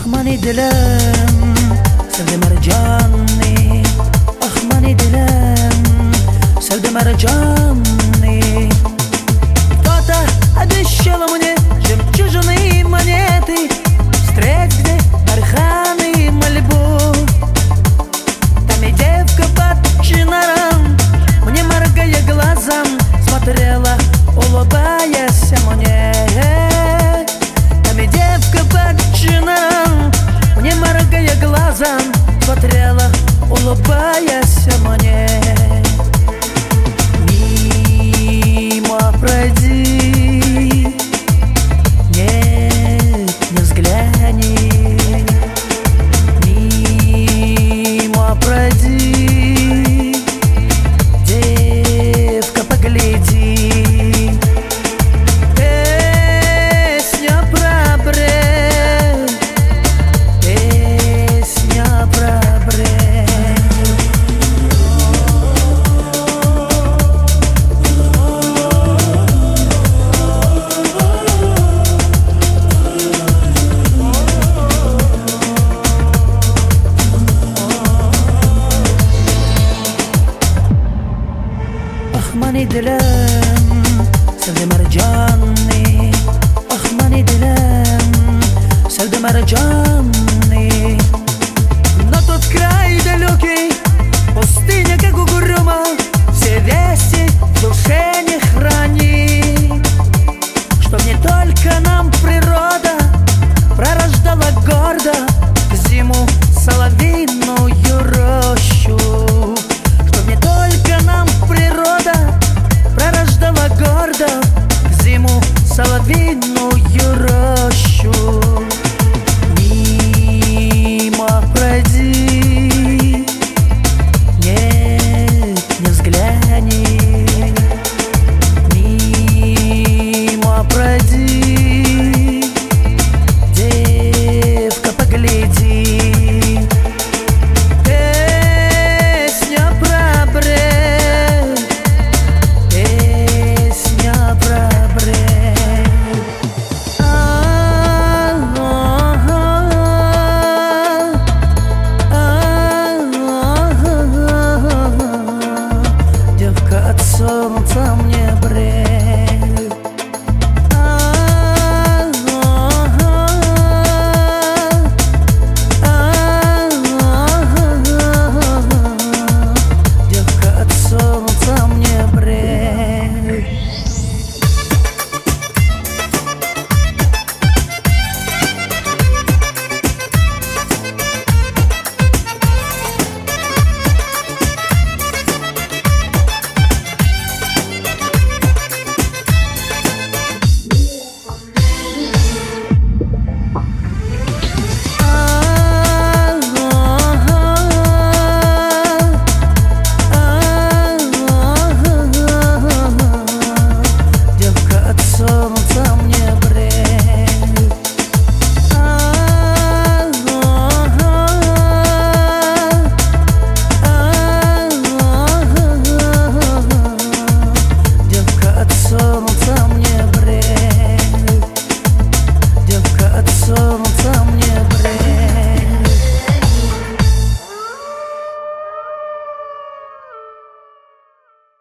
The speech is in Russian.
ماني دلم سرد مرجاني ماني دلم سرد مرجاني кто-то обещал мне жемчужные монеты, встреть где барханы и мольбу. Там и девка под чинаром, мне моргая глазом, смотрела, улыбаясь мне. Там и девка под чинаром, мне моргая глазом, смотрела, улыбаясь мне. Мимо пройди, нет, не взгляни. Мимо пройди, девка, погляди. Песня про бред, песня про бред. ماني دلم سرد مرجاني ماني دلم سرد مرجاني. Но тот край далекий, пустыня как угрюма, все вести в душе не